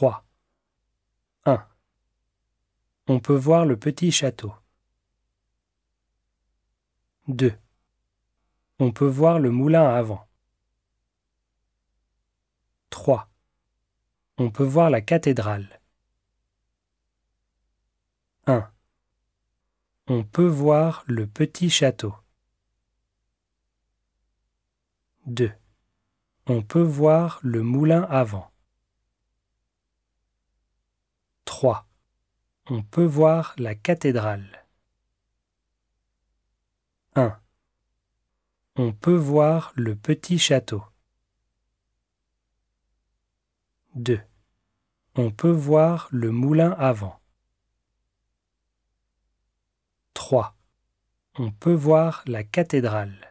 3. 1. On peut voir le petit château. 2. On peut voir le moulin à vent. 3. On peut voir la cathédrale. 1. On peut voir le petit château. 2. On peut voir le moulin à vent. 3. On peut voir la cathédrale. 1. On peut voir le petit château. 2. On peut voir le moulin à vent. 3. On peut voir la cathédrale.